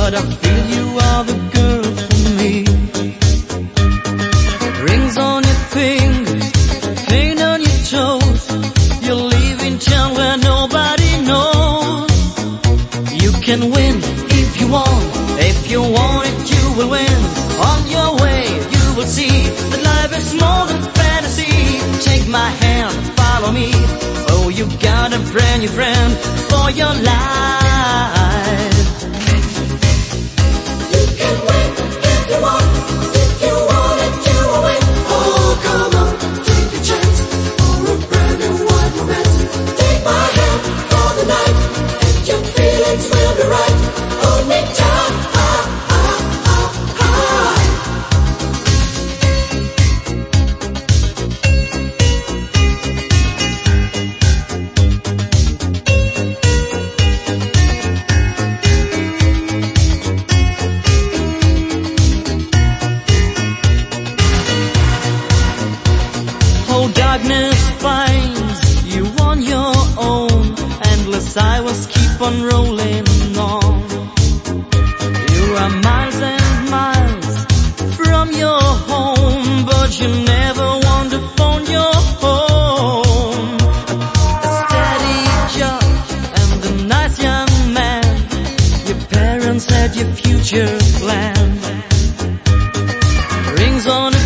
but I feel you are the girl for me. Rings on your fingers, paint on your toes. You're leaving town where nobody knows. You can win if you want. If you want it, you will win. On your way, you will see that life is more than fantasy. Take my hand, follow me. Oh, you got a brand new friend for your life. You can win if you want. If you want it, you will win. Oh, come on, take a chance for a brand new wild romance. Take my hand for the night, and your feelings will be right. Hold me tight. Darkness finds you on your own. Endless highways keep on rolling on. You are miles and miles from your home, but you never want to phone your home. A steady job and a nice young man. Your parents had your future planned. Rings on